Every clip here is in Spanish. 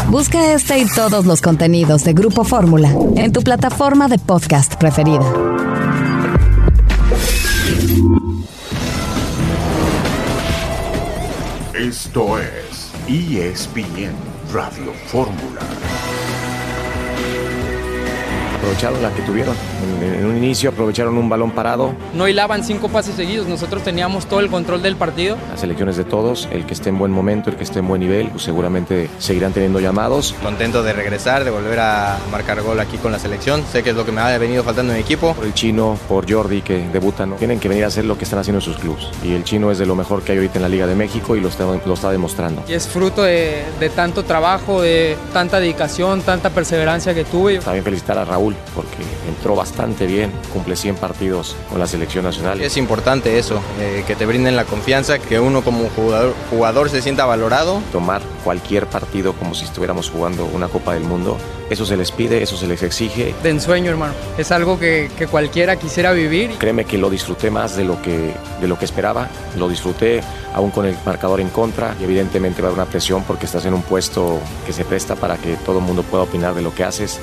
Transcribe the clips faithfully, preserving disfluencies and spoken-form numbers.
Busca este y todos los contenidos de Grupo Fórmula en tu plataforma de podcast preferida. Esto es E S P N Radio Fórmula. Aprovecharon la que tuvieron. En, en un inicio aprovecharon un balón parado. No hilaban cinco pases seguidos, nosotros teníamos todo el control del partido. Las elecciones de todos, el que esté en buen momento, el que esté en buen nivel, pues seguramente seguirán teniendo llamados. Contento de regresar, de volver a marcar gol aquí con la selección. Sé que es lo que me ha venido faltando en mi equipo. Por el Chino, por Jordi, que debutan, ¿no? Tienen que venir a hacer lo que están haciendo en sus clubes. Y el Chino es de lo mejor que hay ahorita en la Liga de México y lo está, lo está demostrando. Y es fruto de, de tanto trabajo, de tanta dedicación, tanta perseverancia que tuve. También felicitar a Raúl, porque entró bastante bien, cumple cien partidos con la selección nacional. Es importante eso, eh, que te brinden la confianza, que uno como jugador, jugador se sienta valorado. Tomar cualquier partido como si estuviéramos jugando una Copa del Mundo, eso se les pide, eso se les exige. De ensueño, hermano, es algo que, que cualquiera quisiera vivir. Créeme que lo disfruté más de lo que, de lo que esperaba, lo disfruté aún con el marcador en contra y evidentemente va a haber una presión porque estás en un puesto que se presta para que todo el mundo pueda opinar de lo que haces.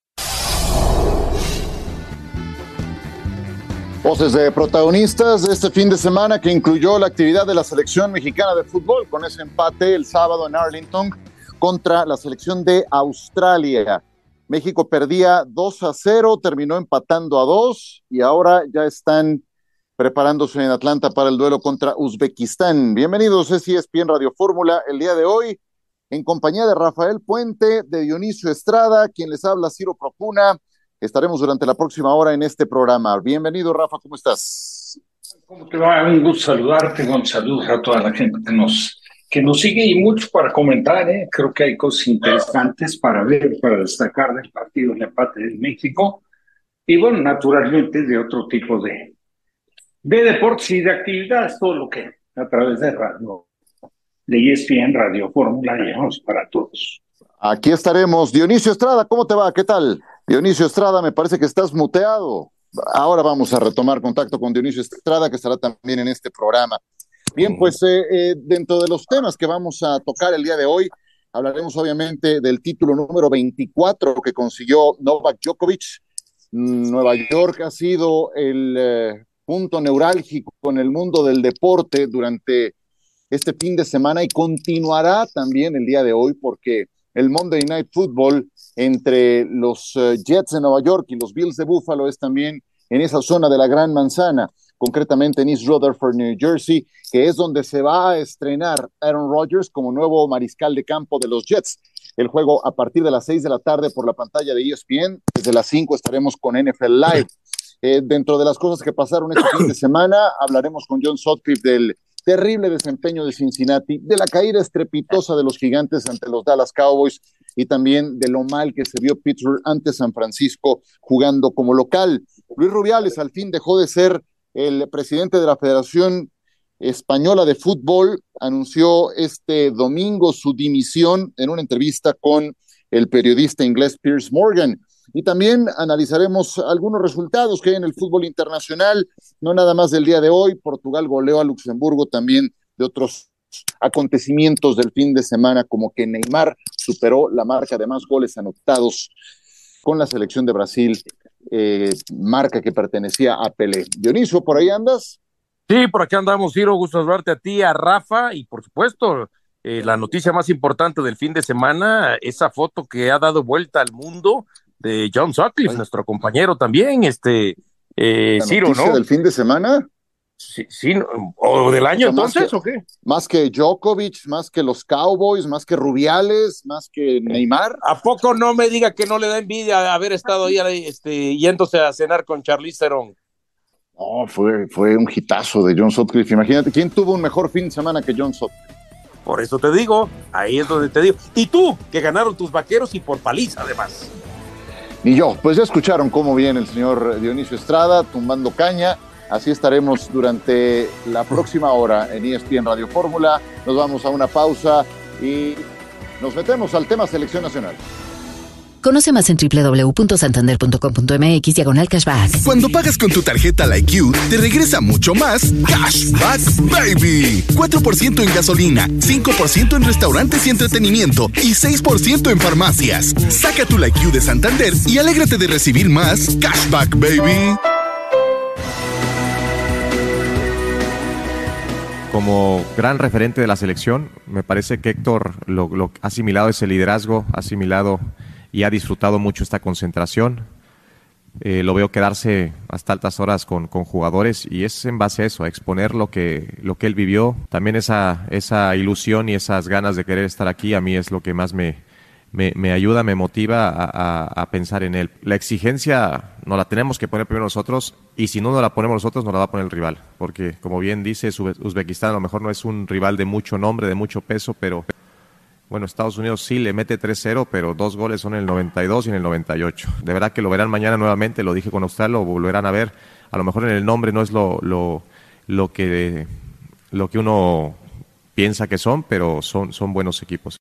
Voces de protagonistas de este fin de semana que incluyó la actividad de la selección mexicana de fútbol con ese empate el sábado en Arlington contra la selección de Australia. México perdía dos a cero, terminó empatando a dos y ahora ya están preparándose en Atlanta para el duelo contra Uzbekistán. Bienvenidos a E S P N Radio Fórmula el día de hoy en compañía de Rafael Puente, de Dionisio Estrada, quien les habla Ciro Procuna. Estaremos durante la próxima hora en este programa. Bienvenido, Rafa, ¿cómo estás? ¿Cómo te va? Un gusto saludarte, un saludo a toda la gente que nos, que nos sigue y mucho para comentar, ¿eh? Creo que hay cosas interesantes para ver, para destacar del partido, el empate de México. Y bueno, naturalmente de otro tipo de, de deportes y de actividades, todo lo que a través de radio, de E S P N Radio Fórmula, llevamos para todos. Aquí estaremos. Dionisio Estrada, ¿cómo te va? ¿Qué tal? Dionisio Estrada, me parece que estás muteado. Ahora vamos a retomar contacto con Dionisio Estrada, que estará también en este programa. Bien, pues eh, eh, dentro de los temas que vamos a tocar el día de hoy, hablaremos obviamente del título número veinticuatro que consiguió Novak Djokovic. Nueva York ha sido el eh, punto neurálgico en el mundo del deporte durante este fin de semana y continuará también el día de hoy porque el Monday Night Football entre los uh, Jets de Nueva York y los Bills de Buffalo es también en esa zona de la Gran Manzana, concretamente en East Rutherford, New Jersey, que es donde se va a estrenar Aaron Rodgers como nuevo mariscal de campo de los Jets. El juego a partir de las seis de la tarde por la pantalla de E S P N, desde las cinco estaremos con N F L Live. Eh, dentro de las cosas que pasaron este fin de semana, hablaremos con John Sutcliffe del terrible desempeño de Cincinnati, de la caída estrepitosa de los Gigantes ante los Dallas Cowboys y también de lo mal que se vio Pittsburgh ante San Francisco jugando como local. Luis Rubiales al fin dejó de ser el presidente de la Federación Española de Fútbol, anunció este domingo su dimisión en una entrevista con el periodista inglés Piers Morgan. Y también analizaremos algunos resultados que hay en el fútbol internacional, no nada más del día de hoy. Portugal goleó a Luxemburgo, también de otros acontecimientos del fin de semana, como que Neymar superó la marca de más goles anotados con la selección de Brasil, eh, marca que pertenecía a Pelé. Dionisio, ¿por ahí andas? Sí, por aquí andamos, Ciro, gusto saludarte a ti, a Rafa, y por supuesto, eh, la noticia más importante del fin de semana, esa foto que ha dado vuelta al mundo de John Sutcliffe, nuestro compañero también, este, eh, Ciro, ¿no? ¿Del fin de semana? Sí, sí, o del año, o sea, entonces, que, ¿o qué? Más que Djokovic, más que los Cowboys, más que Rubiales, más que Neymar. ¿A poco no me diga que no le da envidia haber estado ahí este, yéndose a cenar con Charlize Theron? No, fue, fue un hitazo de John Sutcliffe. Imagínate, ¿quién tuvo un mejor fin de semana que John Sutcliffe? Por eso te digo, ahí es donde te digo. Y tú, que ganaron tus vaqueros y por paliza, además. Ni yo, pues ya escucharon cómo viene el señor Dionisio Estrada, tumbando caña. Así estaremos durante la próxima hora en E S P N Radio Fórmula. Nos vamos a una pausa y nos metemos al tema selección nacional. Conoce más en doble u doble u doble u punto santander punto com punto m x diagonal cashback. Cuando pagas con tu tarjeta Like You, te regresa mucho más Cashback Baby. cuatro por ciento en gasolina, cinco por ciento en restaurantes y entretenimiento y seis por ciento en farmacias. Saca tu Like You de Santander y alégrate de recibir más Cashback Baby. Como gran referente de la selección, me parece que Héctor lo, lo ha asimilado ese liderazgo, ha asimilado y ha disfrutado mucho esta concentración. Eh, lo veo quedarse hasta altas horas con, con jugadores y es en base a eso, a exponer lo que, lo que él vivió. También esa, esa ilusión y esas ganas de querer estar aquí a mí es lo que más me, me, me ayuda, me motiva a, a, a pensar en él. La exigencia nos la tenemos que poner primero nosotros y si no nos la ponemos nosotros nos la va a poner el rival. Porque como bien dice, Uzbekistán a lo mejor no es un rival de mucho nombre, de mucho peso, pero... Bueno, Estados Unidos sí le mete tres cero, pero dos goles son en el noventa y dos y en el noventa y ocho. De verdad que lo verán mañana nuevamente, lo dije con Australia, lo volverán a ver. A lo mejor en el nombre no es lo, lo, lo, que, lo que uno piensa que son, pero son, son buenos equipos.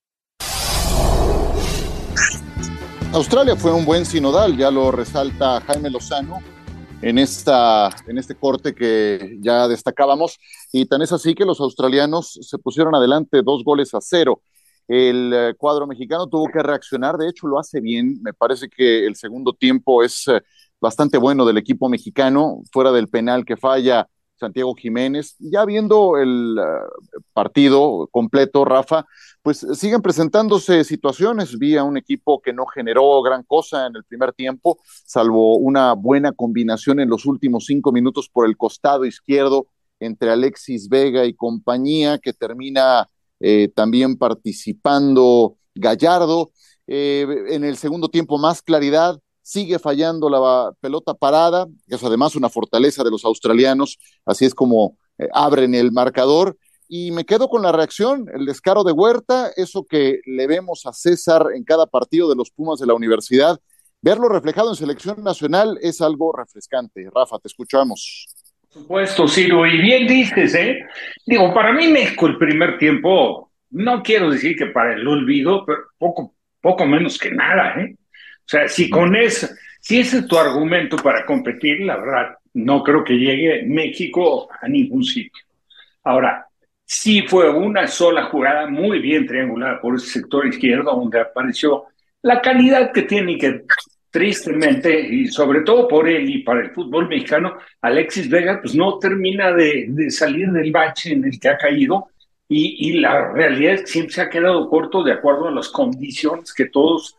Australia fue un buen sinodal, ya lo resalta Jaime Lozano en, esta, en este corte que ya destacábamos. Y tan es así que los australianos se pusieron adelante dos goles a cero. El eh, cuadro mexicano tuvo que reaccionar, de hecho lo hace bien, me parece que el segundo tiempo es eh, bastante bueno del equipo mexicano, fuera del penal que falla Santiago Jiménez. Ya viendo el uh, partido completo, Rafa, pues siguen presentándose situaciones, vi a un equipo que no generó gran cosa en el primer tiempo, salvo una buena combinación en los últimos cinco minutos por el costado izquierdo entre Alexis Vega y compañía, que termina... Eh, también participando Gallardo. Eh, en el segundo tiempo más claridad, sigue fallando la pelota parada, que es además una fortaleza de los australianos, así es como eh, abren el marcador, y me quedo con la reacción, el descaro de Huerta, eso que le vemos a César en cada partido de los Pumas de la universidad, verlo reflejado en selección nacional es algo refrescante. Rafa, te escuchamos. Por supuesto, Ciro, y bien dices, ¿eh? Digo, para mí México el primer tiempo, no quiero decir que para el olvido, pero poco, poco menos que nada, ¿eh? O sea, si con eso, si ese es tu argumento para competir, la verdad, no creo que llegue México a ningún sitio. Ahora, sí fue una sola jugada muy bien triangulada por ese sector izquierdo, donde apareció la calidad que tiene y que... Tristemente, y sobre todo por él y para el fútbol mexicano, Alexis Vega pues no termina de, de salir del bache en el que ha caído y, y la realidad es que siempre se ha quedado corto de acuerdo a las condiciones que todos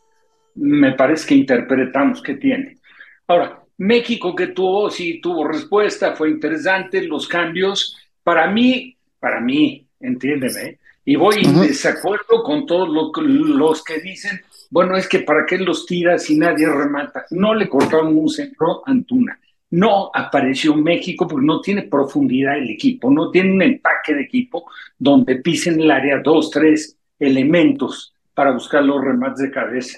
me parece que interpretamos que tiene. Ahora, México que tuvo, sí tuvo respuesta, fue interesante, los cambios, para mí, para mí, entiéndeme, y voy en uh-huh. desacuerdo con todos lo, los que dicen, bueno, es que para qué los tira si nadie remata. No le cortaron un centro a Antuna. No apareció México porque no tiene profundidad el equipo, no tiene un empaque de equipo donde pisen el área dos, tres elementos para buscar los remates de cabeza.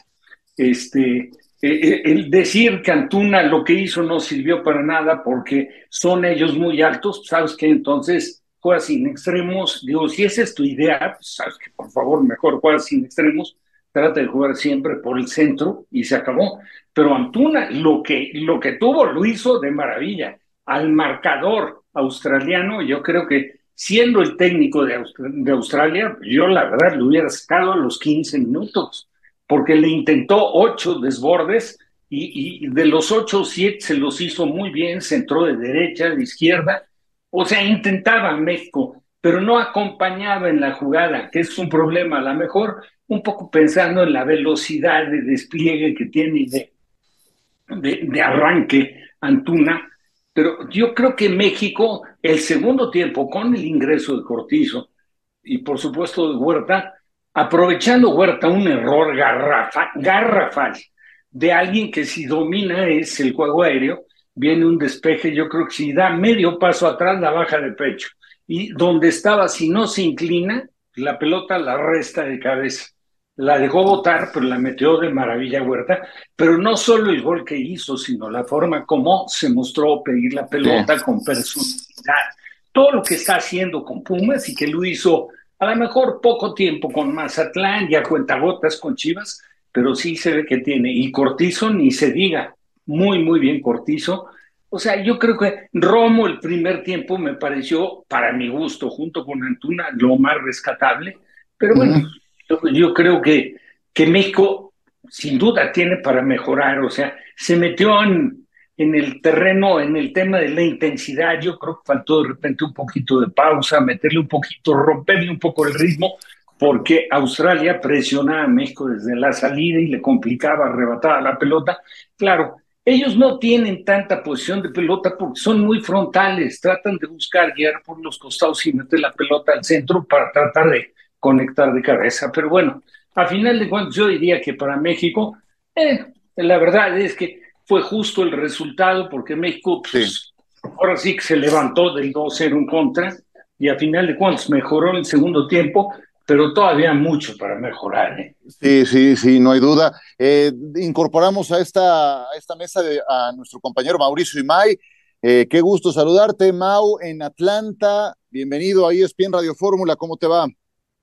Este, eh, el decir que Antuna lo que hizo no sirvió para nada porque son ellos muy altos, ¿sabes qué? Entonces juega sin extremos. Digo, si esa es tu idea, pues sabes que por favor mejor juega sin extremos. Trata de jugar siempre por el centro y se acabó. Pero Antuna lo que, lo que tuvo lo hizo de maravilla. Al marcador australiano, yo creo que siendo el técnico de, Aust- de Australia, yo la verdad le hubiera sacado a los quince minutos, porque le intentó ocho desbordes y, y de los ocho, siete se los hizo muy bien, se entró de derecha, de izquierda. O sea, intentaba México, pero no acompañaba en la jugada, que es un problema. A lo mejor un poco pensando en la velocidad de despliegue que tiene de, de, de arranque Antuna, pero yo creo que México, el segundo tiempo, con el ingreso de Cortizo y por supuesto de Huerta, aprovechando Huerta un error garrafa, garrafal de alguien que si domina es el juego aéreo, viene un despeje, yo creo que si da medio paso atrás la baja de pecho, y donde estaba, si no se inclina, la pelota la resta de cabeza. La dejó botar, pero la metió de maravilla Huerta, pero no solo el gol que hizo, sino la forma como se mostró pedir la pelota sí. con personalidad. Todo lo que está haciendo con Pumas y que lo hizo a lo mejor poco tiempo con Mazatlán y a cuentagotas con Chivas, pero sí se ve que tiene. Y Cortizo, ni se diga, muy, muy bien Cortizo. O sea, yo creo que Romo el primer tiempo me pareció, para mi gusto, junto con Antuna, lo más rescatable. Pero bueno, Ujú. yo, yo creo que, que México sin duda tiene para mejorar. O sea, se metió en, en el terreno, en el tema de la intensidad. Yo creo que faltó de repente un poquito de pausa, meterle un poquito, romperle un poco el ritmo, porque Australia presionaba a México desde la salida y le complicaba, arrebataba la pelota. Claro, ellos no tienen tanta posición de pelota porque son muy frontales, tratan de buscar guiar por los costados y meter la pelota al centro para tratar de conectar de cabeza. Pero bueno, a final de cuentas yo diría que para México, eh, la verdad es que fue justo el resultado porque México pues, sí. ahora sí que se levantó del dos cero en contra y a final de cuentas mejoró en el segundo tiempo, pero todavía mucho para mejorar. ¿eh? Sí, sí, sí, no hay duda. Eh, incorporamos a esta, a esta mesa de, a nuestro compañero Mauricio Imay. Eh, qué gusto saludarte, Mau, en Atlanta. Bienvenido a E S P N Radio Fórmula. ¿Cómo te va?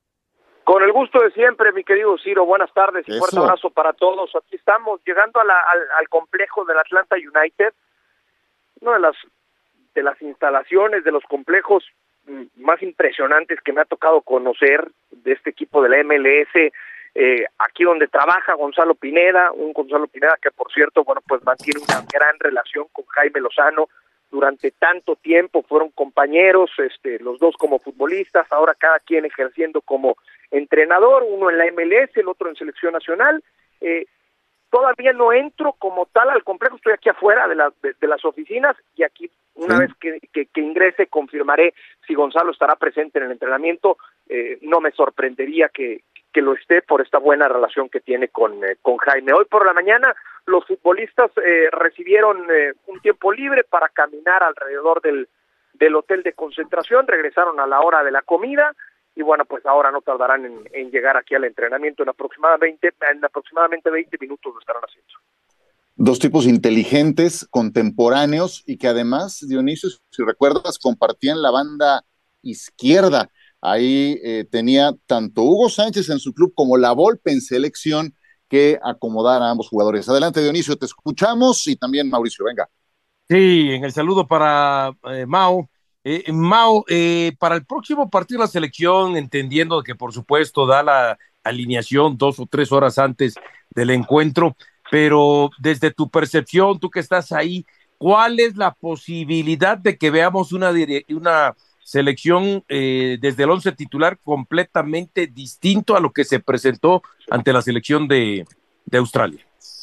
Con el gusto de siempre, mi querido Ciro. Buenas tardes y Eso. fuerte abrazo para todos. Aquí estamos llegando a la, al, al complejo del Atlanta United, una de las, de las instalaciones, de los complejos más impresionantes que me ha tocado conocer de este equipo de la M L S, eh, aquí donde trabaja Gonzalo Pineda, un Gonzalo Pineda que por cierto, bueno, pues mantiene una gran relación con Jaime Lozano durante tanto tiempo, fueron compañeros, este, los dos como futbolistas, ahora cada quien ejerciendo como entrenador, uno en la M L S, el otro en selección nacional. eh, Todavía no entro como tal al complejo, estoy aquí afuera de, la, de, de las oficinas y aquí una sí. vez que, que, que ingrese confirmaré si Gonzalo estará presente en el entrenamiento. Eh, no me sorprendería que, que lo esté por esta buena relación que tiene con, eh, con Jaime. Hoy por la mañana los futbolistas eh, recibieron eh, un tiempo libre para caminar alrededor del, del hotel de concentración, regresaron a la hora de la comida. Y bueno, pues ahora no tardarán en, en llegar aquí al entrenamiento, en aproximadamente, en aproximadamente veinte minutos lo estarán haciendo. Dos tipos inteligentes, contemporáneos, y que además, Dionisio, si recuerdas, compartían la banda izquierda. Ahí eh, tenía tanto Hugo Sánchez en su club como la Volpe en selección que acomodar a ambos jugadores. Adelante, Dionisio, te escuchamos, y también Mauricio, venga. Sí, en el saludo para eh, Mau. Eh, Mau, eh, para el próximo partido de la selección, entendiendo que por supuesto da la alineación dos o tres horas antes del encuentro, pero desde tu percepción, tú que estás ahí, ¿cuál es la posibilidad de que veamos una, una selección eh, desde el once titular completamente distinto a lo que se presentó ante la selección de, de Australia?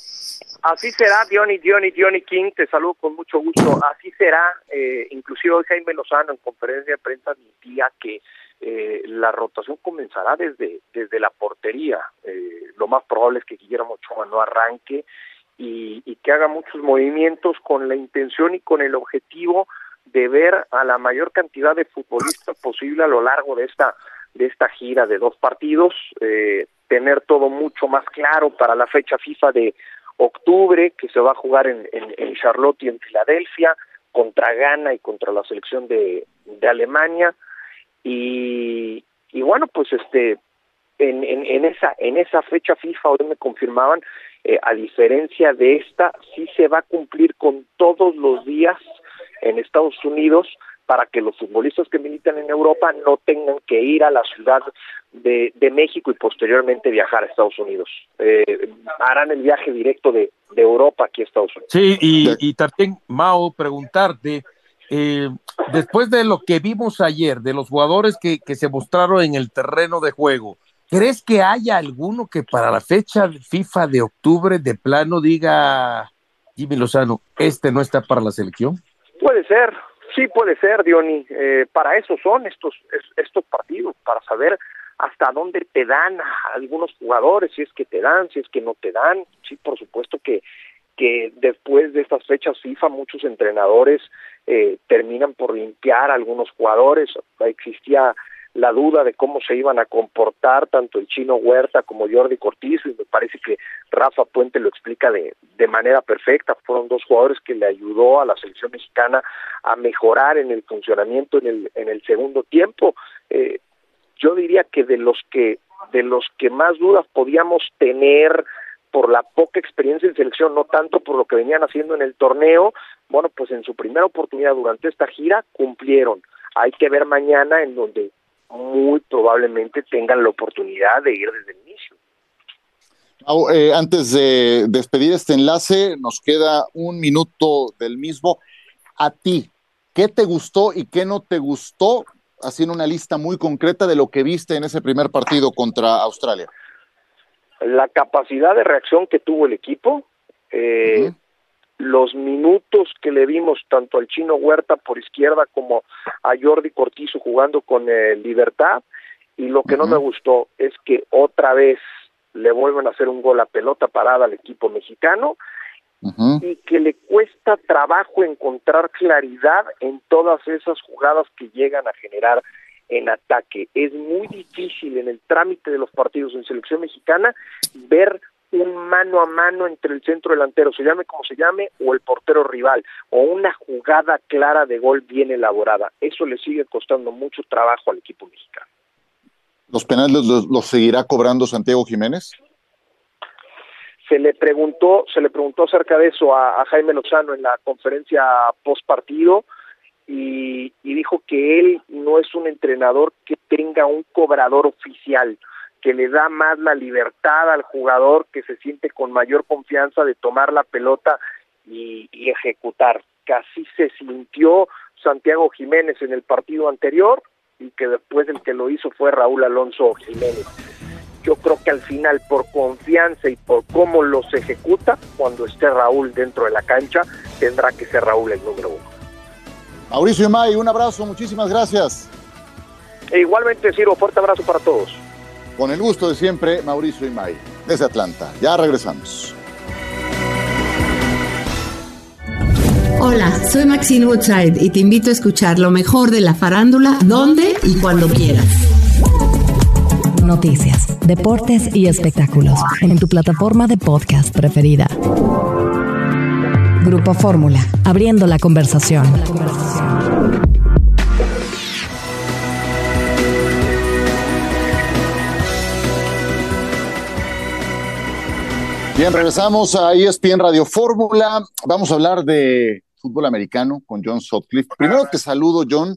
Así será, Diony, Diony, Diony King, te saludo con mucho gusto. Así será, eh, inclusive hoy Jaime Lozano en conferencia de prensa admitía que eh, la rotación comenzará desde, desde la portería. Eh, lo más probable es que Guillermo Ochoa no arranque y, y que haga muchos movimientos con la intención y con el objetivo de ver a la mayor cantidad de futbolistas posible a lo largo de esta, de esta gira de dos partidos, eh, tener todo mucho más claro para la fecha FIFA de octubre, que se va a jugar en, en, en Charlotte y en Filadelfia, contra Ghana y contra la selección de, de Alemania, y, y bueno, pues este en, en, en esa en esa fecha FIFA hoy me confirmaban, eh, a diferencia de esta, sí se va a cumplir con todos los días en Estados Unidos, para que los futbolistas que militan en Europa no tengan que ir a la ciudad de, de México y posteriormente viajar a Estados Unidos. Eh, harán el viaje directo de, de Europa aquí a Estados Unidos. Sí, y, y también, Mao, preguntarte, eh, después de lo que vimos ayer, de los jugadores que, que se mostraron en el terreno de juego, ¿crees que haya alguno que para la fecha FIFA de octubre de plano diga, Jimmy Lozano, este no está para la selección? Puede ser. Sí, puede ser, Diony. Eh, para eso son estos estos partidos, para saber hasta dónde te dan a algunos jugadores, si es que te dan, si es que no te dan. Sí, por supuesto que, que después de estas fechas FIFA muchos entrenadores eh, terminan por limpiar a algunos jugadores. Existía la duda de cómo se iban a comportar tanto el Chino Huerta como Jordi Cortizo, y me parece que Rafa Puente lo explica de, de manera perfecta. Fueron dos jugadores que le ayudó a la selección mexicana a mejorar en el funcionamiento en el en el segundo tiempo. Eh, yo diría que de los que de los que más dudas podíamos tener por la poca experiencia en selección, no tanto por lo que venían haciendo en el torneo. Bueno, pues en su primera oportunidad durante esta gira cumplieron. Hay que ver mañana en donde muy probablemente tengan la oportunidad de ir desde el inicio. Oh, eh, antes de despedir este enlace, nos queda un minuto del mismo. A ti, ¿qué te gustó y qué no te gustó? Haciendo una lista muy concreta de lo que viste en ese primer partido contra Australia. La capacidad de reacción que tuvo el equipo, eh, uh-huh. los minutos que le vimos tanto al Chino Huerta por izquierda como a Jordi Cortizo jugando con eh, Libertad, y lo que uh-huh. no me gustó es que otra vez le vuelven a hacer un gol a pelota parada al equipo mexicano, uh-huh. y que le cuesta trabajo encontrar claridad en todas esas jugadas que llegan a generar en ataque. Es muy difícil en el trámite de los partidos en selección mexicana ver un mano a mano entre el centro delantero, se llame como se llame, o el portero rival, o una jugada clara de gol bien elaborada. Eso le sigue costando mucho trabajo al equipo mexicano. ¿Los penales los, los seguirá cobrando Santiago Jiménez? Se le preguntó, se le preguntó acerca de eso a, a Jaime Lozano en la conferencia post partido, y, y dijo que él no es un entrenador que tenga un cobrador oficial, que le da más la libertad al jugador, que se siente con mayor confianza de tomar la pelota y, y ejecutar. Que así se sintió Santiago Jiménez en el partido anterior, y que después el que lo hizo fue Raúl Alonso Jiménez. Yo creo que al final, por confianza y por cómo los ejecuta, cuando esté Raúl dentro de la cancha, tendrá que ser Raúl el número uno. Mauricio Imay, un abrazo, muchísimas gracias. E igualmente, Ciro, fuerte abrazo para todos. Con el gusto de siempre, Mauricio Imay, desde Atlanta. Ya regresamos. Hola, soy Maxine Woodside y te invito a escuchar lo mejor de la farándula, donde y cuando quieras. Noticias, deportes y espectáculos en tu plataforma de podcast preferida. Grupo Fórmula, abriendo la conversación. Bien, regresamos a E S P N Radio Fórmula. Vamos a hablar de fútbol americano con John Sutcliffe. Primero te saludo, John.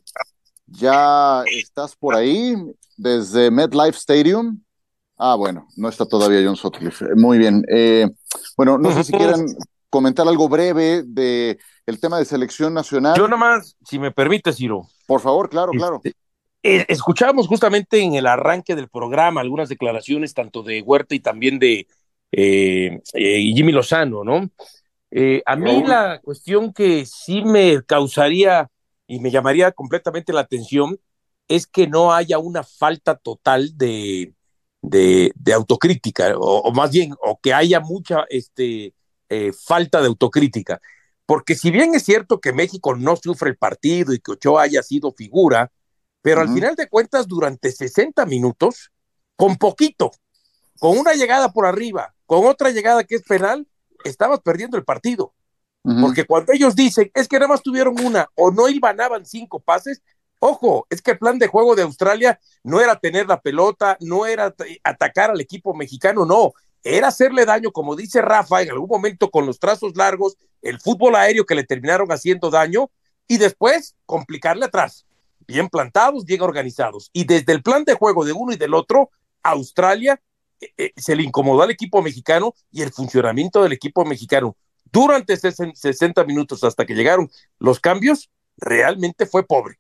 ¿Ya estás por ahí desde MetLife Stadium? Ah, bueno, no está todavía John Sutcliffe. Muy bien. Eh, bueno, no sé si quieran comentar algo breve de el tema de selección nacional. Yo nomás, si me permite, Ciro. Por favor, claro, este, claro. Eh, escuchábamos justamente en el arranque del programa algunas declaraciones tanto de Huerta y también de eh, eh, Jimmy Lozano, ¿no? Eh, a mí la cuestión que sí me causaría y me llamaría completamente la atención es que no haya una falta total de, de, de autocrítica, o, o más bien, o que haya mucha este, eh, falta de autocrítica. Porque si bien es cierto que México no sufre el partido y que Ochoa haya sido figura, pero uh-huh. al final de cuentas, durante sesenta minutos, con poquito, con una llegada por arriba, con otra llegada que es penal, estabas perdiendo el partido. Uh-huh. Porque cuando ellos dicen, es que nada más tuvieron una, o no hilvanaban cinco pases, ojo, es que el plan de juego de Australia no era tener la pelota, no era t- atacar al equipo mexicano, no, era hacerle daño, como dice Rafa, en algún momento con los trazos largos, el fútbol aéreo que le terminaron haciendo daño, y después complicarle atrás, bien plantados, bien organizados, y desde el plan de juego de uno y del otro, Australia eh, eh, se le incomodó al equipo mexicano, y el funcionamiento del equipo mexicano durante sesenta minutos hasta que llegaron los cambios, realmente fue pobre.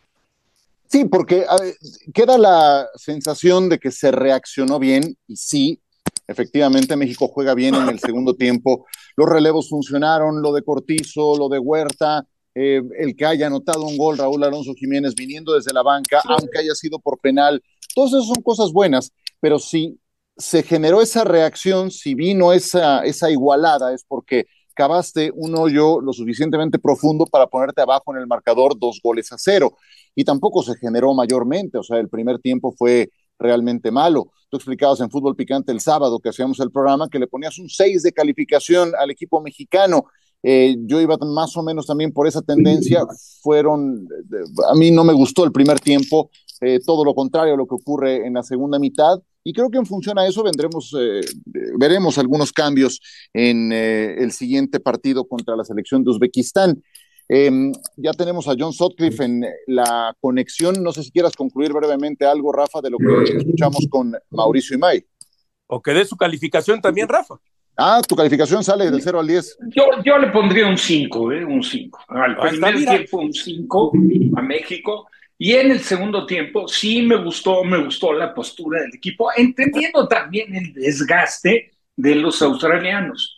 Sí, porque a ver, queda la sensación de que se reaccionó bien, y sí, efectivamente México juega bien en el segundo tiempo, los relevos funcionaron, lo de Cortizo, lo de Huerta, eh, el que haya anotado un gol Raúl Alonso Jiménez viniendo desde la banca, sí. aunque haya sido por penal, todas esas son cosas buenas, pero si se generó esa reacción, si vino esa, esa igualada, es porque cavaste un hoyo lo suficientemente profundo para ponerte abajo en el marcador dos goles a cero, y tampoco se generó mayormente, o sea, el primer tiempo fue realmente malo. Tú explicabas en Fútbol Picante el sábado que hacíamos el programa que le ponías un seis de calificación al equipo mexicano, eh, yo iba más o menos también por esa tendencia, fueron, a mí no me gustó el primer tiempo, eh, todo lo contrario a lo que ocurre en la segunda mitad, y creo que en función a eso vendremos, eh, veremos algunos cambios en eh, el siguiente partido contra la selección de Uzbekistán. Eh, ya tenemos a John Sutcliffe en la conexión. No sé si quieras concluir brevemente algo, Rafa, de lo que escuchamos con Mauricio Imay. O que dé su calificación también, Rafa. Ah, tu calificación sale del cero al diez. Yo, yo le pondría un cinco, ¿eh? Un cinco. Al primer tiempo un cinco a México, y en el segundo tiempo sí me gustó, me gustó la postura del equipo, entendiendo también el desgaste de los australianos.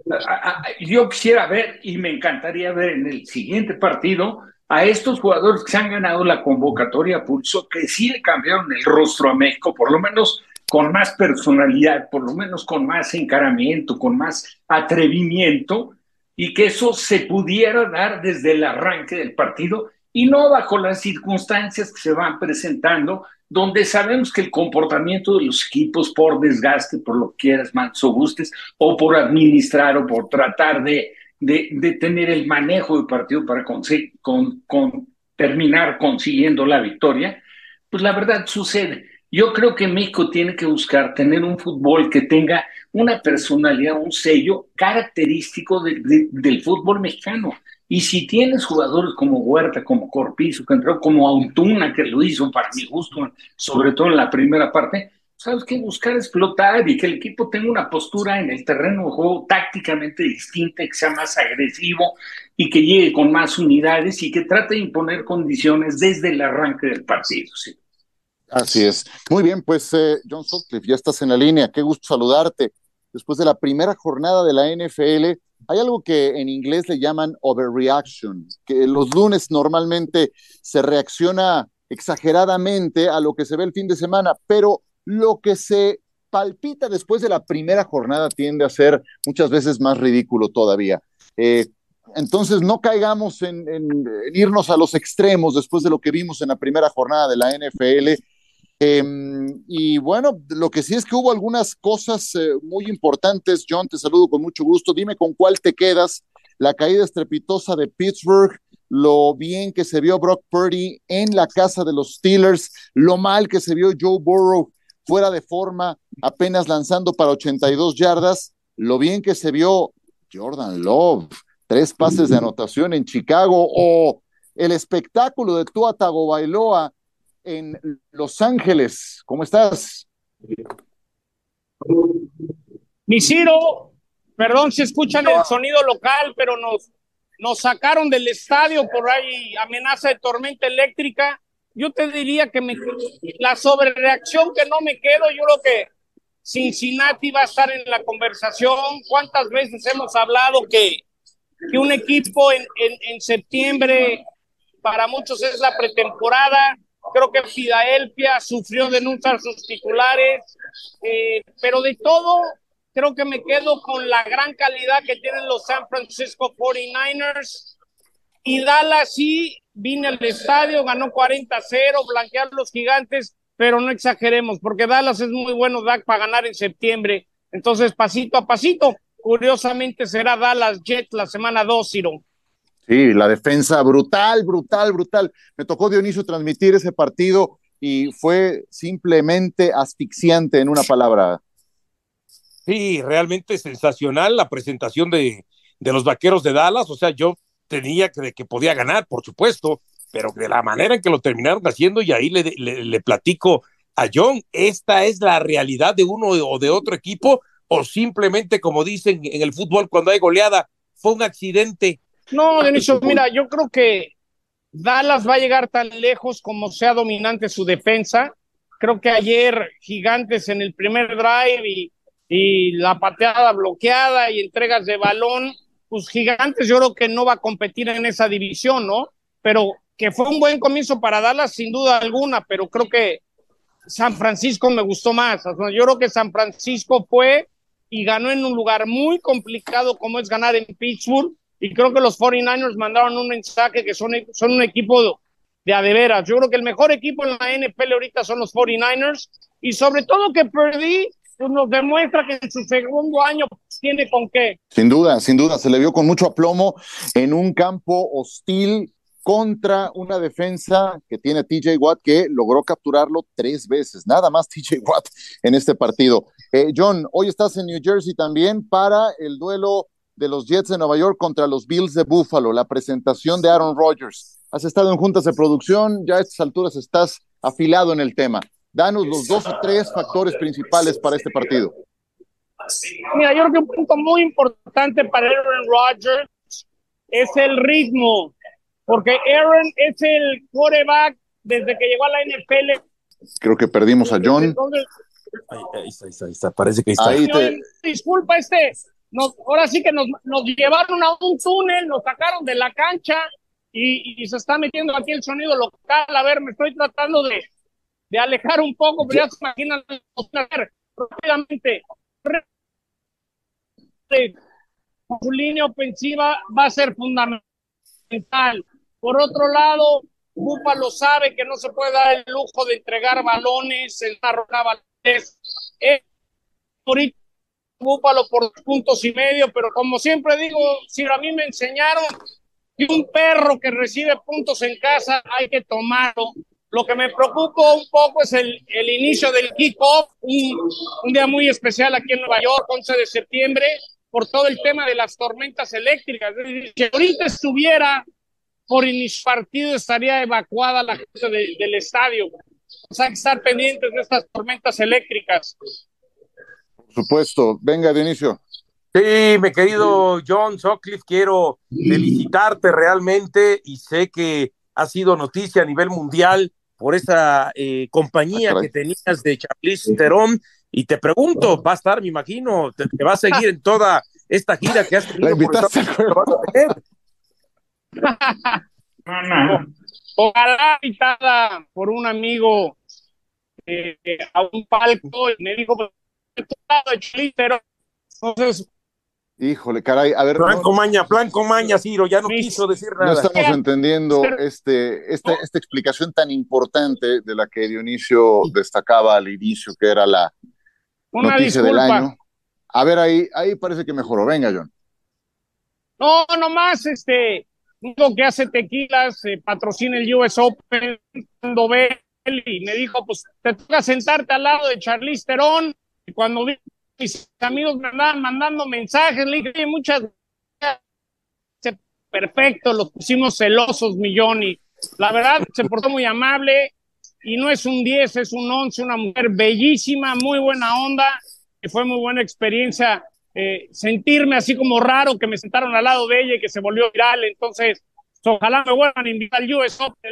Yo quisiera ver, y me encantaría ver en el siguiente partido, a estos jugadores que se han ganado la convocatoria a pulso, que sí le cambiaron el rostro a México, por lo menos con más personalidad, por lo menos con más encaramiento, con más atrevimiento, y que eso se pudiera dar desde el arranque del partido y no bajo las circunstancias que se van presentando, donde sabemos que el comportamiento de los equipos por desgaste, por lo que quieras, más o gustes, o por administrar o por tratar de, de, de tener el manejo del partido para conseguir, con, con, terminar consiguiendo la victoria, pues la verdad sucede. Yo creo que México tiene que buscar tener un fútbol que tenga una personalidad, un sello característico de, de, del fútbol mexicano. Y si tienes jugadores como Huerta, como Corpizo, que entró, como Antuna, que lo hizo para mi gusto, sobre todo en la primera parte, sabes que buscar explotar y que el equipo tenga una postura en el terreno de juego tácticamente distinta, que sea más agresivo y que llegue con más unidades y que trate de imponer condiciones desde el arranque del partido, sí. Así es. Muy bien, pues eh, John Sutcliffe, ya estás en la línea. Qué gusto saludarte. Después de la primera jornada de la N F L, hay algo que en inglés le llaman overreaction, que los lunes normalmente se reacciona exageradamente a lo que se ve el fin de semana, pero lo que se palpita después de la primera jornada tiende a ser muchas veces más ridículo todavía. Eh, entonces no caigamos en, en, en irnos a los extremos después de lo que vimos en la primera jornada de la N F L. Eh, y bueno, lo que sí es que hubo algunas cosas eh, muy importantes. John, te saludo con mucho gusto. Dime con cuál te quedas. La caída estrepitosa de Pittsburgh, lo bien que se vio Brock Purdy en la casa de los Steelers, lo mal que se vio Joe Burrow fuera de forma, apenas lanzando para ochenta y dos yardas, lo bien que se vio Jordan Love, tres pases de anotación en Chicago, o el espectáculo de Tua Tagovailoa en Los Ángeles. ¿Cómo estás? Mi Ciro, perdón si escuchan el sonido local, pero nos, nos sacaron del estadio por ahí, amenaza de tormenta eléctrica. Yo te diría que me, la sobrereacción que no me quedo, yo creo que Cincinnati va a estar en la conversación. ¿Cuántas veces hemos hablado que, que un equipo en, en, en septiembre para muchos es la pretemporada? Creo que Filadelfia sufrió de no usar sus titulares, eh, pero de todo, creo que me quedo con la gran calidad que tienen los San Francisco cuarenta y nueve ers. Y Dallas sí, vine al estadio, ganó cuarenta a cero, blanquear los Gigantes, pero no exageremos, porque Dallas es muy bueno, Dak, para ganar en septiembre. Entonces, pasito a pasito, curiosamente será Dallas Jets la semana dos, Ciro. Sí, la defensa brutal, brutal, brutal. Me tocó, Dionisio, transmitir ese partido y fue simplemente asfixiante en una palabra. Sí, realmente sensacional la presentación de, de los Vaqueros de Dallas. O sea, yo tenía que, que podía ganar, por supuesto, pero de la manera en que lo terminaron haciendo, y ahí le, le, le platico a John, ¿esta es la realidad de uno o de otro equipo? O simplemente, como dicen en el fútbol cuando hay goleada, fue un accidente. No, Dionisio, mira, yo creo que Dallas va a llegar tan lejos como sea dominante su defensa. Creo que ayer Gigantes en el primer drive y, y la pateada bloqueada y entregas de balón, pues Gigantes yo creo que no va a competir en esa división, ¿no? Pero que fue un buen comienzo para Dallas sin duda alguna, pero creo que San Francisco me gustó más. O sea, yo creo que San Francisco fue y ganó en un lugar muy complicado como es ganar en Pittsburgh. Y creo que los cuarenta y nueve ers mandaron un mensaje que son, son un equipo de a de veras. Yo creo que el mejor equipo en la N F L ahorita son los cuarenta y nueve ers, y sobre todo que Purdy pues, nos demuestra que en su segundo año tiene con qué. Sin duda, sin duda, se le vio con mucho aplomo en un campo hostil contra una defensa que tiene T J Watt, que logró capturarlo tres veces, nada más T J Watt en este partido. Eh, John, hoy estás en New Jersey también para el duelo de los Jets de Nueva York contra los Bills de Buffalo, la presentación de Aaron Rodgers. Has estado en juntas de producción, ya a estas alturas estás afilado en el tema. Danos los dos o tres factores principales para este partido. Mira, yo creo que un punto muy importante para Aaron Rodgers es el ritmo, porque Aaron es el quarterback desde que llegó a la N F L. Creo que perdimos a John. Entonces, ahí, ahí está, ahí está, ahí está, parece que está. Ahí te... Disculpa, este, nos, ahora sí que nos, nos llevaron a un túnel, nos sacaron de la cancha y, y se está metiendo aquí el sonido local. A ver, me estoy tratando de, de alejar un poco, pero ya se imaginan, a ver, rápidamente. Su línea ofensiva va a ser fundamental. Por otro lado, Buffalo sabe que no se puede dar el lujo de entregar balones en la ronda balones. Eh, ahorita Buffalo por dos puntos y medio, pero como siempre digo, si a mí me enseñaron que un perro que recibe puntos en casa hay que tomarlo. Lo que me preocupa un poco es el, el inicio del kickoff, un, un día muy especial aquí en Nueva York, once de septiembre, por todo el tema de las tormentas eléctricas. Es decir, que ahorita estuviera por inicio partido, estaría evacuada la gente de, del estadio. O sea, hay que estar pendientes de estas tormentas eléctricas. Por supuesto. Venga, Dionisio. Sí, mi querido John Sutcliffe, quiero felicitarte realmente y sé que ha sido noticia a nivel mundial por esa eh, compañía ah, que tenías de Charlize Theron, y te pregunto, va a estar, me imagino, te, te va a seguir en toda esta gira que has tenido. La invitaste al juego. No, no. Ojalá invitada por un amigo eh, a un palco y me dijo, pero entonces... Híjole, caray, a ver... Blanco no, Maña, Blanco Maña, Ciro, ya no mis, quiso decir nada. No estamos entendiendo este, esta, esta explicación tan importante de la que Dionisio destacaba al inicio, que era la Una noticia disculpa. del año. A ver, ahí, ahí parece que mejoró. Venga, John. No, nomás, este, uno que hace tequilas, eh, patrocina el U S Open, cuando ve y me dijo, pues, te toca sentarte al lado de Charlize Theron, y cuando vi mis amigos me andaban mandando mensajes, le dije, muchas gracias, perfecto, los pusimos celosos, mi Johnny. La verdad, se portó muy amable, y no es un diez, es un once, una mujer bellísima, muy buena onda, que fue muy buena experiencia, eh, sentirme así como raro, que me sentaron al lado de ella y que se volvió viral. Entonces, ojalá me vuelvan a invitar al U S Open.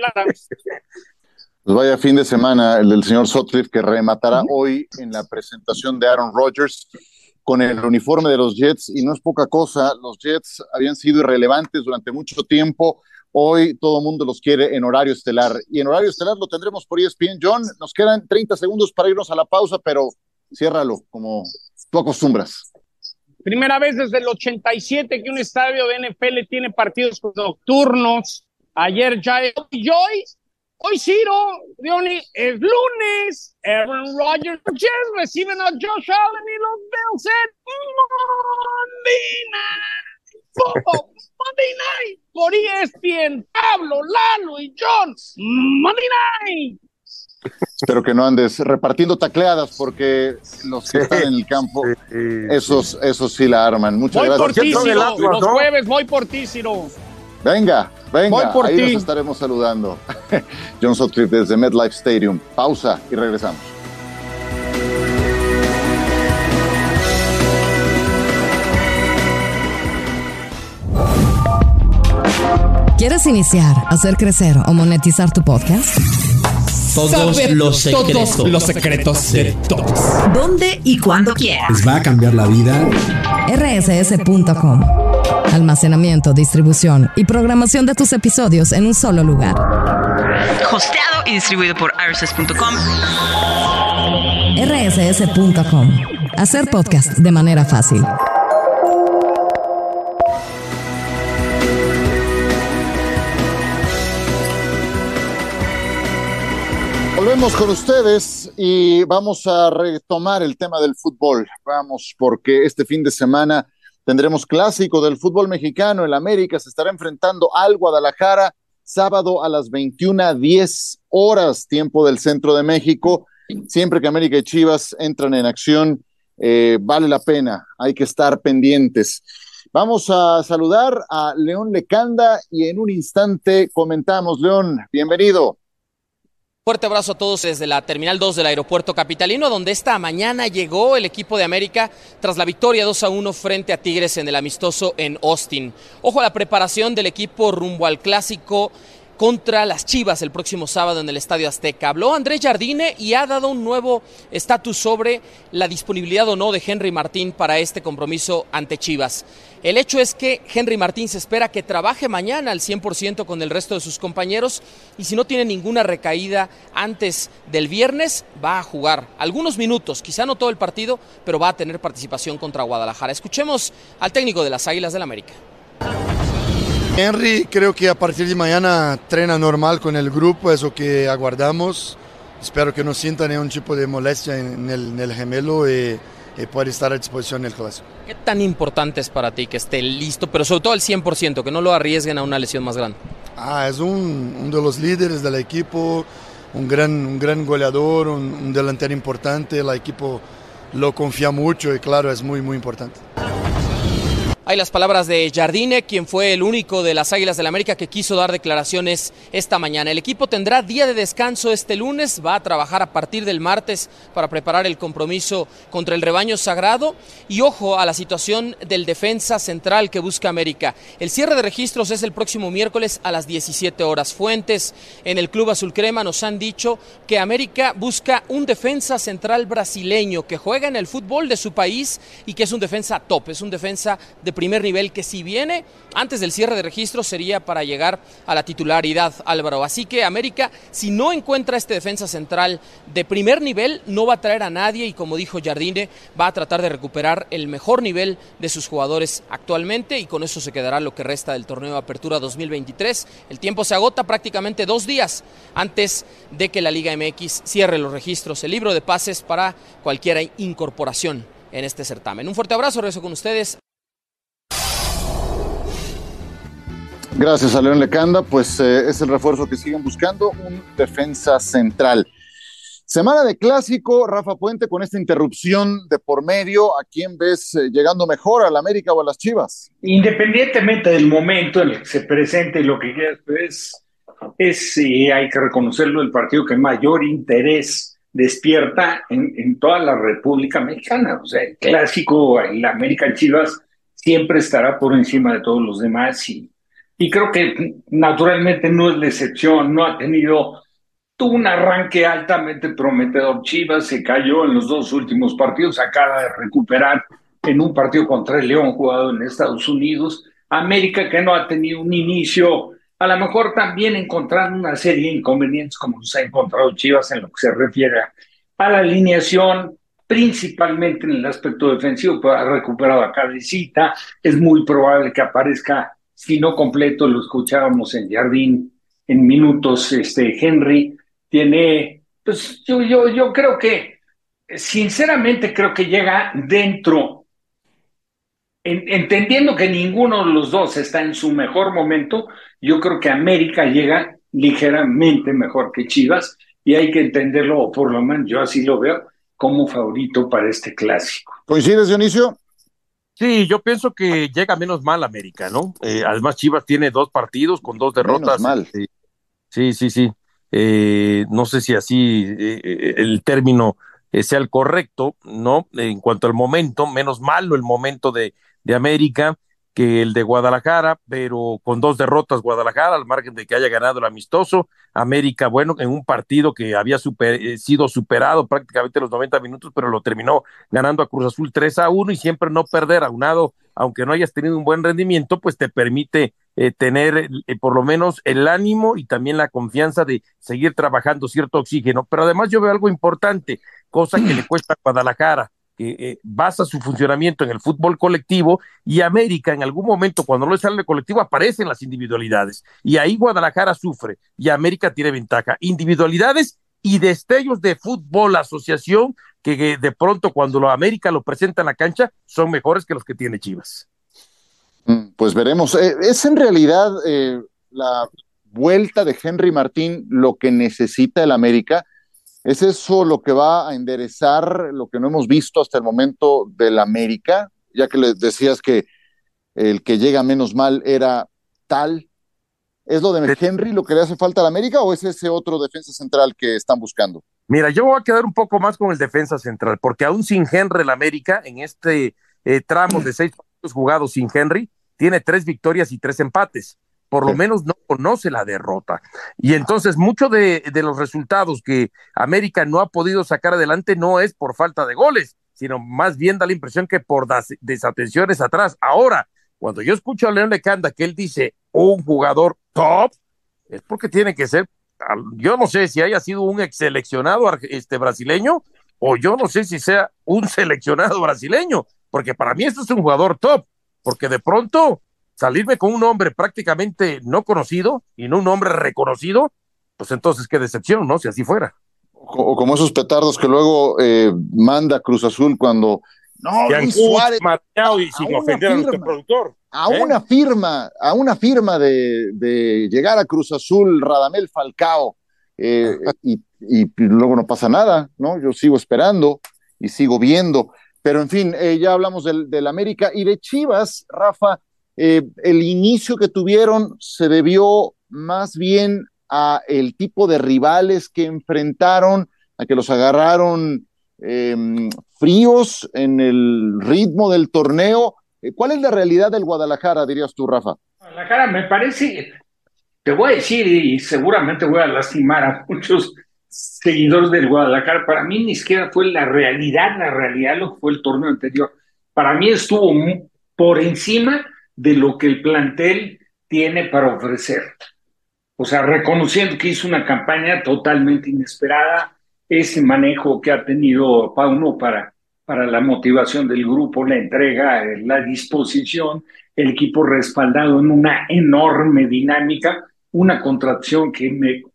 Pues vaya fin de semana el del señor Sutcliffe, que rematará uh-huh. hoy en la presentación de Aaron Rodgers con el uniforme de los Jets, y no es poca cosa. Los Jets habían sido irrelevantes durante mucho tiempo. Hoy todo el mundo los quiere en horario estelar, y en horario estelar lo tendremos por E S P N. John, nos quedan treinta segundos para irnos a la pausa, pero ciérralo como tú acostumbras. Primera vez desde el ochenta y siete que un estadio de N F L tiene partidos nocturnos. Ayer ya y hoy, hoy Ciro, Diony, es lunes. Aaron Rodgers reciben a Josh Allen y los Bills en Monday Night Football. Monday Night por E S P N. Pablo, Lalo y John. Monday Night. Espero que no andes repartiendo tacleadas, porque los que están en el campo, esos, esos sí la arman. Muchas voy gracias. Por ti, Ciro. Los ¿no? jueves voy por ti, Ciro. Venga, venga, ahí ti. nos estaremos saludando. John Sutcliffe desde MetLife Stadium. Pausa y regresamos. ¿Quieres iniciar, hacer crecer o monetizar tu podcast? Todos Saber los secretos. Todos los secretos de todos. ¿Dónde y cuándo quieras? Les va a cambiar la vida. R S S punto com. Almacenamiento, distribución y programación de tus episodios en un solo lugar. Hosteado y distribuido por R S S punto com. R S S punto com. Hacer podcast de manera fácil. Volvemos con ustedes y vamos a retomar el tema del fútbol. Vamos, porque este fin de semana tendremos clásico del fútbol mexicano. El América se estará enfrentando al Guadalajara sábado a las veintiuna diez horas, tiempo del centro de México. Siempre que América y Chivas entran en acción, eh, vale la pena, hay que estar pendientes. Vamos a saludar a León Lecanda y en un instante comentamos. León, bienvenido. Fuerte abrazo a todos desde la Terminal dos del aeropuerto capitalino, donde esta mañana llegó el equipo de América tras la victoria dos a uno frente a Tigres en el amistoso en Austin. Ojo a la preparación del equipo rumbo al clásico contra las Chivas el próximo sábado en el Estadio Azteca. Habló Andrés Jardine y ha dado un nuevo estatus sobre la disponibilidad o no de Henry Martín para este compromiso ante Chivas. El hecho es que Henry Martín se espera que trabaje mañana al cien por ciento con el resto de sus compañeros y si no tiene ninguna recaída antes del viernes, va a jugar algunos minutos, quizá no todo el partido, pero va a tener participación contra Guadalajara. Escuchemos al técnico de las Águilas del América. Henry creo que a partir de mañana entrena normal con el grupo, eso que aguardamos. Espero que no sienta ningún tipo de molestia en el, en el gemelo y, y pueda estar a disposición en el clásico. ¿Qué tan importante es para ti que esté listo, pero sobre todo al cien por ciento, que no lo arriesguen a una lesión más grande? Ah, es un, uno de los líderes del equipo, un gran, un gran goleador, un, un delantero importante, el equipo lo confía mucho y claro, es muy, muy importante. Hay las palabras de Jardine, quien fue el único de las Águilas del América que quiso dar declaraciones esta mañana. El equipo tendrá día de descanso este lunes, va a trabajar a partir del martes para preparar el compromiso contra el rebaño sagrado. Y ojo a la situación del defensa central que busca América. El cierre de registros es el próximo miércoles a las diecisiete horas. Fuentes en el Club Azul Crema nos han dicho que América busca un defensa central brasileño que juega en el fútbol de su país y que es un defensa top, es un defensa de primer nivel que si viene antes del cierre de registro sería para llegar a la titularidad, Álvaro. Así que América, si no encuentra este defensa central de primer nivel, no va a traer a nadie y como dijo Jardine, va a tratar de recuperar el mejor nivel de sus jugadores actualmente y con eso se quedará lo que resta del torneo Apertura dos mil veintitrés. El tiempo se agota prácticamente dos días antes de que la Liga M X cierre los registros, el libro de pases para cualquier incorporación en este certamen. Un fuerte abrazo, regreso con ustedes. Gracias a León Lecanda, pues eh, es el refuerzo que siguen buscando, un defensa central. Semana de clásico, Rafa Puente, con esta interrupción de por medio, ¿a quién ves eh, llegando mejor, al América o a las Chivas? Independientemente del momento en el que se presente y lo que quieras, pues, es, eh, hay que reconocerlo, el partido que mayor interés despierta en, en toda la República Mexicana. O sea, el clásico, el América Chivas, siempre estará por encima de todos los demás y Y creo que naturalmente no es la excepción, no ha tenido, tuvo un arranque altamente prometedor. Chivas se cayó en los dos últimos partidos, acaba de recuperar en un partido contra el León jugado en Estados Unidos. América que no ha tenido un inicio, a lo mejor también encontrando una serie de inconvenientes como los ha encontrado Chivas en lo que se refiere a la alineación, principalmente en el aspecto defensivo, pues ha recuperado a Cabecita, es muy probable que aparezca, si no completo, lo escuchábamos en Jardín en minutos, este Henry tiene, pues yo, yo, yo creo que, sinceramente creo que llega dentro, en, entendiendo que ninguno de los dos está en su mejor momento, yo creo que América llega ligeramente mejor que Chivas y hay que entenderlo, o por lo menos yo así lo veo, como favorito para este clásico. ¿Coincides, Dionisio? Sí, yo pienso que llega menos mal América, ¿no? Eh, además Chivas tiene dos partidos con dos derrotas. Menos mal. Eh, sí, sí, sí. Eh, no sé si así eh, el término eh, sea el correcto, ¿no? En cuanto al momento, menos malo el momento de, de América que el de Guadalajara, pero con dos derrotas Guadalajara, al margen de que haya ganado el amistoso. América, bueno, en un partido que había super, eh, sido superado prácticamente los noventa minutos, pero lo terminó ganando a Cruz Azul tres a uno y siempre no perder, aunado, aunque no hayas tenido un buen rendimiento, pues te permite eh, tener eh, por lo menos el ánimo y también la confianza de seguir trabajando cierto oxígeno. Pero además yo veo algo importante, cosa que le cuesta a Guadalajara, que eh, basa su funcionamiento en el fútbol colectivo, y América en algún momento cuando no le sale el colectivo aparecen las individualidades y ahí Guadalajara sufre y América tiene ventaja, individualidades y destellos de fútbol asociación que, que de pronto cuando lo América lo presenta en la cancha son mejores que los que tiene Chivas. Pues veremos, eh, es en realidad eh, la vuelta de Henry Martín lo que necesita el América? ¿Es eso lo que va a enderezar lo que no hemos visto hasta el momento del América? Ya que le decías que el que llega menos mal era Tal. ¿Es lo de Henry lo que le hace falta al América o es ese otro defensa central que están buscando? Mira, yo voy a quedar un poco más con el defensa central, porque aún sin Henry el América, en este eh, tramo de seis partidos jugados sin Henry, tiene tres victorias y tres empates. Por lo menos no conoce la derrota. Y entonces mucho de, de los resultados que América no ha podido sacar adelante no es por falta de goles, sino más bien da la impresión que por das, desatenciones atrás. Ahora, cuando yo escucho a León Lecanda que él dice un jugador top, es porque tiene que ser, yo no sé si haya sido un ex seleccionado este, brasileño, o yo no sé si sea un seleccionado brasileño, porque para mí esto es un jugador top, porque de pronto salirme con un nombre prácticamente no conocido y no un nombre reconocido, pues entonces qué decepción, ¿no? Si así fuera. O como esos petardos que luego eh, manda Cruz Azul cuando no, Luis Suárez, Mateo, y sin ofender a nuestro productor. A ¿eh? una firma, a una firma de, de llegar a Cruz Azul, Radamel Falcao, eh, y, y luego no pasa nada, ¿no? Yo sigo esperando y sigo viendo. Pero en fin, eh, ya hablamos del, del América y de Chivas, Rafa. Eh, el inicio que tuvieron se debió más bien a el tipo de rivales que enfrentaron, a que los agarraron eh, fríos en el ritmo del torneo. Eh, ¿Cuál es la realidad del Guadalajara, dirías tú, Rafa? Guadalajara me parece, te voy a decir y seguramente voy a lastimar a muchos seguidores del Guadalajara, para mí ni siquiera fue la realidad, la realidad lo que fue el torneo anterior. Para mí estuvo muy por encima de lo que el plantel tiene para ofrecer. O sea, reconociendo que hizo una campaña totalmente inesperada, ese manejo que ha tenido Pauno para, para la motivación del grupo, la entrega, la disposición, el equipo respaldado en una enorme dinámica, una contracción que me,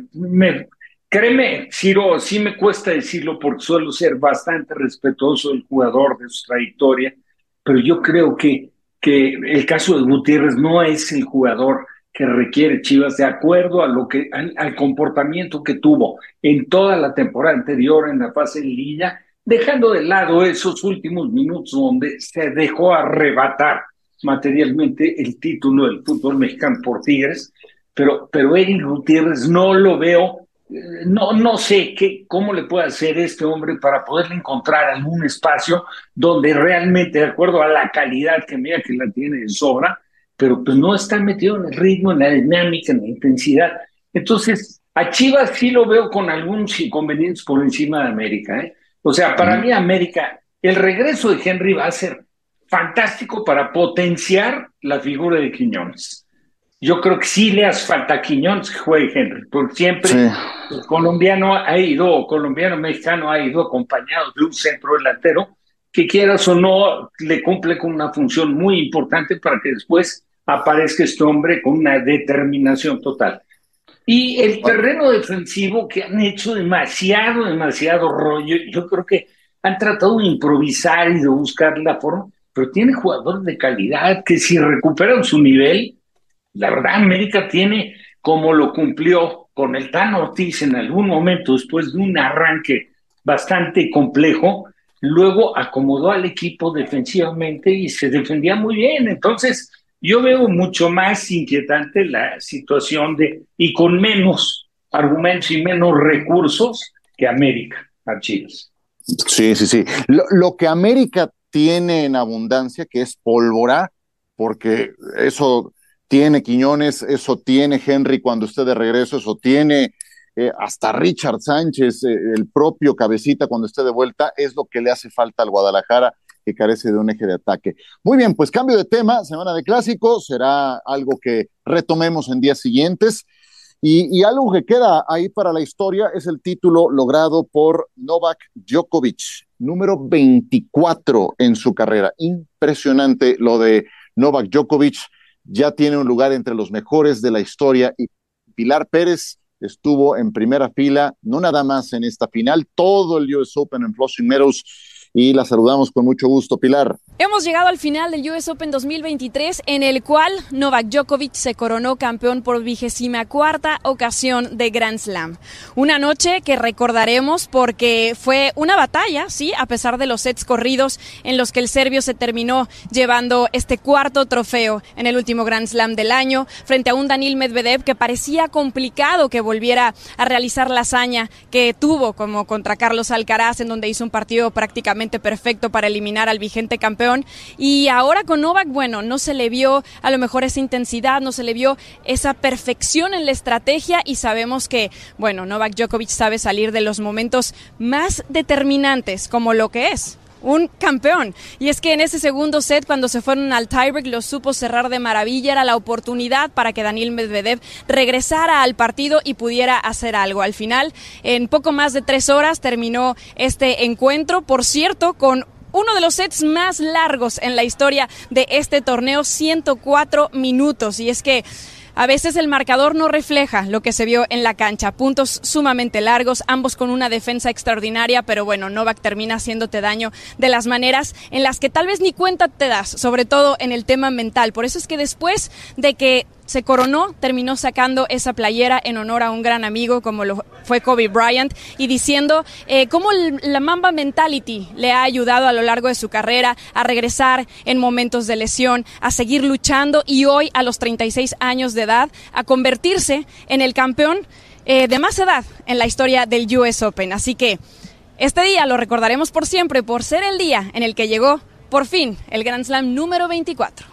me créeme, Ciro, sí me cuesta decirlo porque suelo ser bastante respetuoso del jugador, de su trayectoria, pero yo creo que que el caso de Gutiérrez no es el jugador que requiere Chivas de acuerdo a lo que al, al comportamiento que tuvo en toda la temporada anterior en la fase de liguilla, dejando de lado esos últimos minutos donde se dejó arrebatar materialmente el título del fútbol mexicano por Tigres, pero, pero Eric Gutiérrez no lo veo. No, no sé qué, cómo le puede hacer este hombre para poderle encontrar algún espacio donde realmente, de acuerdo a la calidad que mira que la tiene de sobra, pero pues no está metido en el ritmo, en la dinámica, en la intensidad. Entonces, a Chivas sí lo veo con algunos inconvenientes por encima de América, ¿eh? O sea, para mí América, el regreso de Henry va a ser fantástico para potenciar la figura de Quiñones. Yo creo que sí le hace falta a Quiñones que juegue Henry, porque siempre sí. El colombiano ha ido, colombiano mexicano ha ido acompañado de un centro delantero que quieras o no le cumple con una función muy importante para que después aparezca este hombre con una determinación total. Y el terreno defensivo que han hecho demasiado, demasiado rollo, yo creo que han tratado de improvisar y de buscar la forma, pero tiene jugadores de calidad que si recuperan su nivel, la verdad América tiene, como lo cumplió con el Tan Ortiz en algún momento después de un arranque bastante complejo, luego acomodó al equipo defensivamente y se defendía muy bien. Entonces yo veo mucho más inquietante la situación de, y con menos argumentos y menos recursos que América a Chivas. Sí, sí, sí. Lo, lo que América tiene en abundancia, que es pólvora, porque eso tiene Quiñones, eso tiene Henry cuando esté de regreso, eso tiene eh, hasta Richard Sánchez, eh, el propio Cabecita cuando esté de vuelta, es lo que le hace falta al Guadalajara, que carece de un eje de ataque. Muy bien, pues cambio de tema, semana de clásico, será algo que retomemos en días siguientes, y, y algo que queda ahí para la historia es el título logrado por Novak Djokovic, número veinticuatro en su carrera. Impresionante lo de Novak Djokovic, ya tiene un lugar entre los mejores de la historia, y Pilar Pérez estuvo en primera fila, no nada más en esta final, todo el U S Open en Flushing Meadows, y la saludamos con mucho gusto. Pilar. Hemos llegado al final del U S Open dos mil veintitrés, en el cual Novak Djokovic se coronó campeón por vigésima cuarta ocasión de Grand Slam. Una noche que recordaremos porque fue una batalla, sí, a pesar de los sets corridos en los que el serbio se terminó llevando este cuarto trofeo en el último Grand Slam del año, frente a un Daniil Medvedev que parecía complicado que volviera a realizar la hazaña que tuvo como contra Carlos Alcaraz, en donde hizo un partido prácticamente perfecto para eliminar al vigente campeón. Y ahora con Novak, bueno, no se le vio a lo mejor esa intensidad, no se le vio esa perfección en la estrategia, y sabemos que, bueno, Novak Djokovic sabe salir de los momentos más determinantes, como lo que es un campeón. Y es que en ese segundo set, cuando se fueron al tiebreak, lo supo cerrar de maravilla. Era la oportunidad para que Daniil Medvedev regresara al partido y pudiera hacer algo. Al final, en poco más de tres horas terminó este encuentro, por cierto, con uno de los sets más largos en la historia de este torneo, ciento cuatro minutos. Y es que a veces el marcador no refleja lo que se vio en la cancha. Puntos sumamente largos, ambos con una defensa extraordinaria, pero bueno, Novak termina haciéndote daño de las maneras en las que tal vez ni cuenta te das, sobre todo en el tema mental. Por eso es que después de que se coronó, terminó sacando esa playera en honor a un gran amigo como lo fue Kobe Bryant, y diciendo eh, cómo el, la Mamba Mentality le ha ayudado a lo largo de su carrera a regresar en momentos de lesión, a seguir luchando, y hoy a los treinta y seis años de edad a convertirse en el campeón eh, de más edad en la historia del U S Open. Así que este día lo recordaremos por siempre por ser el día en el que llegó por fin el Grand Slam número veinticuatro.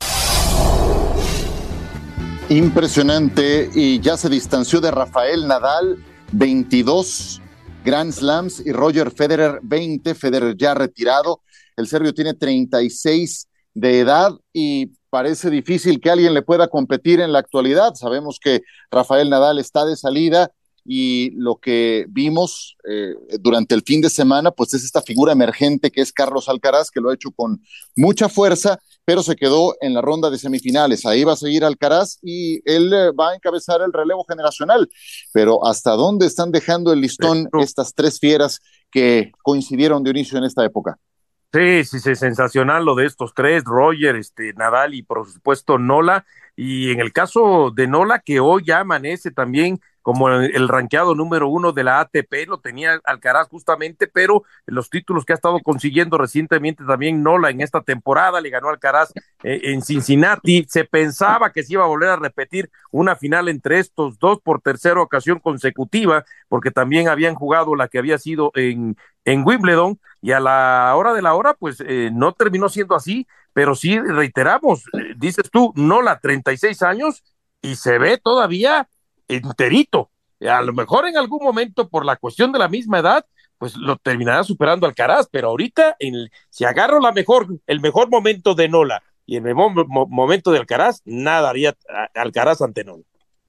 Impresionante, y ya se distanció de Rafael Nadal, veintidós Grand Slams, y Roger Federer, veinte, Federer ya retirado. El serbio tiene treinta y seis de edad y parece difícil que alguien le pueda competir en la actualidad. Sabemos que Rafael Nadal está de salida, y lo que vimos eh, durante el fin de semana pues es esta figura emergente que es Carlos Alcaraz, que lo ha hecho con mucha fuerza, pero se quedó en la ronda de semifinales. Ahí va a seguir Alcaraz y él eh, va a encabezar el relevo generacional, pero ¿hasta dónde están dejando el listón estas tres fieras que coincidieron, Dionisio, en esta época? Sí, sí, sí, sensacional lo de estos tres, Roger, este, Nadal y por supuesto Nola. Y en el caso de Nola, que hoy ya amanece también como el rankeado número uno de la A T P, lo tenía Alcaraz justamente, pero los títulos que ha estado consiguiendo recientemente también Nola en esta temporada, le ganó Alcaraz eh, en Cincinnati. Se pensaba que se iba a volver a repetir una final entre estos dos por tercera ocasión consecutiva, porque también habían jugado la que había sido en, en Wimbledon, y a la hora de la hora pues eh, no terminó siendo así, pero sí reiteramos, eh, dices tú, Nola, treinta y seis años, y se ve todavía enterito. A lo mejor en algún momento, por la cuestión de la misma edad, pues lo terminará superando Alcaraz, pero ahorita, en, si agarro la mejor, el mejor momento de Nola y el mejor mo- momento de Alcaraz, nada haría Alcaraz ante Nola.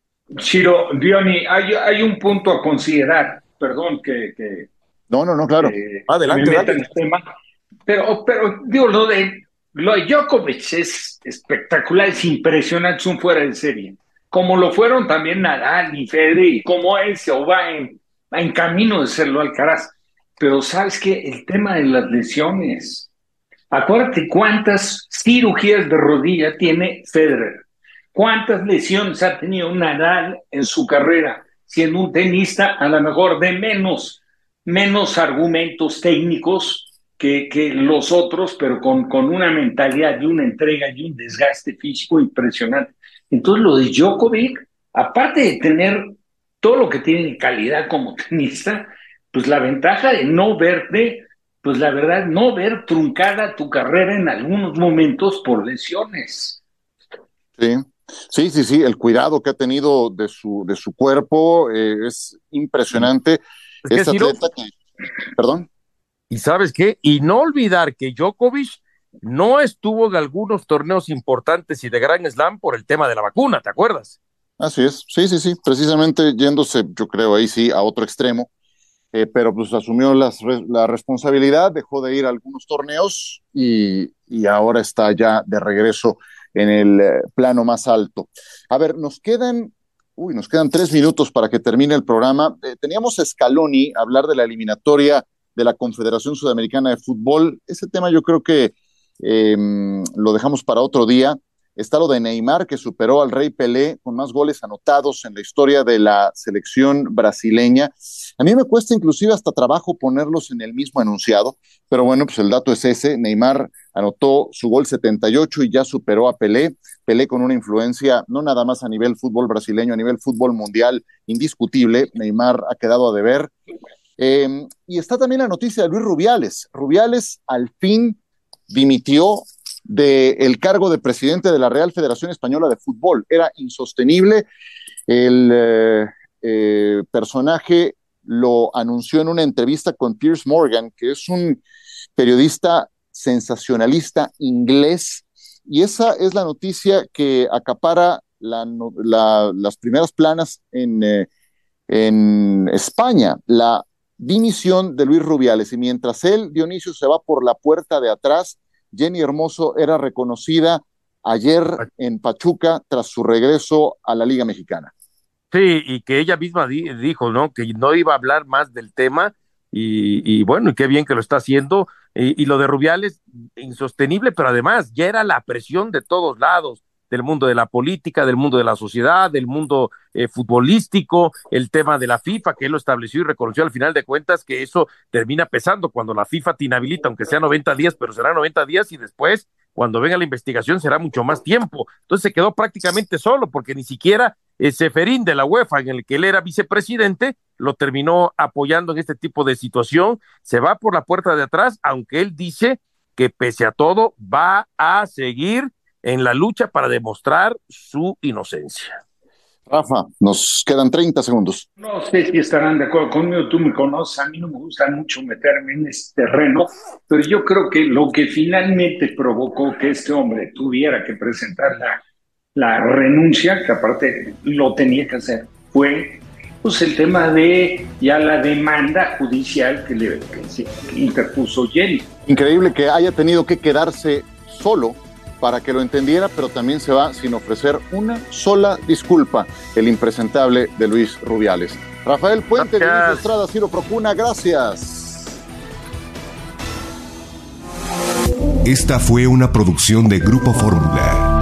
Ciro, Diony, hay, hay un punto a considerar, perdón que... que no, no, no, claro. Que adelante, me meta dale. en el tema, pero, pero digo, lo de, lo de Djokovic es espectacular, es impresionante, son fuera de serie. Como lo fueron también Nadal y Federer, y como él se va en, va en camino de serlo Alcaraz. Pero ¿sabes qué? El tema de las lesiones. Acuérdate cuántas cirugías de rodilla tiene Federer. Cuántas lesiones ha tenido Nadal en su carrera, siendo un tenista a lo mejor de menos, menos argumentos técnicos que, que los otros, pero con, con una mentalidad y una entrega y un desgaste físico impresionante. Entonces lo de Djokovic, aparte de tener todo lo que tiene de calidad como tenista, pues la ventaja de no verte, pues la verdad, no ver truncada tu carrera en algunos momentos por lesiones. Sí, sí, sí, sí, el cuidado que ha tenido de su, de su cuerpo eh, es impresionante. Es que este Ciro, atleta que... Perdón. ¿Y sabes qué? Y no olvidar que Djokovic no estuvo en algunos torneos importantes y de Grand Slam por el tema de la vacuna, ¿te acuerdas? Así es, sí, sí, sí, precisamente yéndose, yo creo ahí sí, a otro extremo, eh, pero pues asumió las, la responsabilidad, dejó de ir a algunos torneos y, y ahora está ya de regreso en el eh, plano más alto. A ver, nos quedan, uy, nos quedan tres minutos para que termine el programa. Eh, teníamos a Scaloni hablar de la eliminatoria de la Confederación Sudamericana de Fútbol. Ese tema yo creo que eh, lo dejamos para otro día. Está lo de Neymar, que superó al Rey Pelé con más goles anotados en la historia de la selección brasileña. A mí me cuesta inclusive hasta trabajo ponerlos en el mismo enunciado, pero bueno, pues el dato es ese. Neymar anotó su gol setenta y ocho y ya superó a Pelé. Pelé con una influencia no nada más a nivel fútbol brasileño, a nivel fútbol mundial indiscutible. Neymar ha quedado a deber. Eh, y está también la noticia de Luis Rubiales. Rubiales al fin dimitió del cargo de presidente de la Real Federación Española de Fútbol. Era insostenible. El eh, eh, personaje lo anunció en una entrevista con Piers Morgan, que es un periodista sensacionalista inglés, y esa es la noticia que acapara la, la, las primeras planas en, eh, en España, la dimisión de Luis Rubiales. Y mientras él, Dionisio, se va por la puerta de atrás, Jenny Hermoso era reconocida ayer en Pachuca tras su regreso a la Liga Mexicana. Sí, y que ella misma di- dijo, ¿no? Que no iba a hablar más del tema, y, y bueno, y qué bien que lo está haciendo. Y, y lo de Rubiales, insostenible, pero además ya era la presión de todos lados, del mundo de la política, del mundo de la sociedad, del mundo eh, futbolístico, el tema de la FIFA, que él lo estableció y reconoció al final de cuentas que eso termina pesando cuando la FIFA te inhabilita, aunque sea noventa días, pero será noventa días y después, cuando venga la investigación, será mucho más tiempo. Entonces se quedó prácticamente solo, porque ni siquiera el Ceferín de la UEFA, en el que él era vicepresidente, lo terminó apoyando en este tipo de situación. Se va por la puerta de atrás, aunque él dice que pese a todo va a seguir en la lucha para demostrar su inocencia. Rafa, nos quedan treinta segundos. No sé si estarán de acuerdo conmigo, tú me conoces, a mí no me gusta mucho meterme en este terreno, pero yo creo que lo que finalmente provocó que este hombre tuviera que presentar la, la renuncia, que aparte lo tenía que hacer, fue pues el tema de ya la demanda judicial que le que se que interpuso Jenny. Increíble que haya tenido que quedarse solo para que lo entendiera, pero también se va sin ofrecer una sola disculpa, el impresentable de Luis Rubiales. Rafael Puente, Dionisio Estrada, Ciro Procuna, gracias. Esta fue una producción de Grupo Fórmula.